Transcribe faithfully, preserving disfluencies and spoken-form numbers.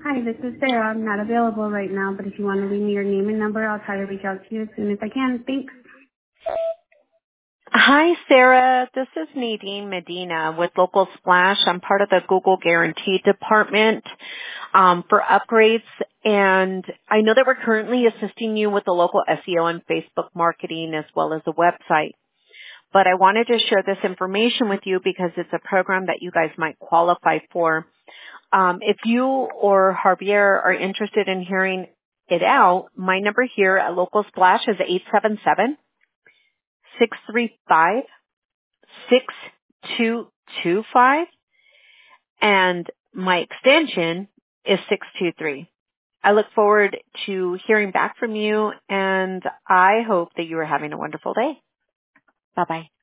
Hi, this is Sarah. I'm not available right now, but if you want to leave me your name and number, I'll try to reach out to you as soon as I can. Thanks. Hi, Sarah. This is Nadine Medina with Local Splash. I'm part of the Google Guarantee department um, for upgrades, and I know that we're currently assisting you with the local S E O and Facebook marketing as well as the website. But I wanted to share this information with you because it's a program that you guys might qualify for. Um, if you or Javier are interested in hearing it out, my number here at Local Splash is eight seven seven, six three five, six two two five, and my extension is six two three. I look forward to hearing back from you, and I hope that you are having a wonderful day. Bye-bye.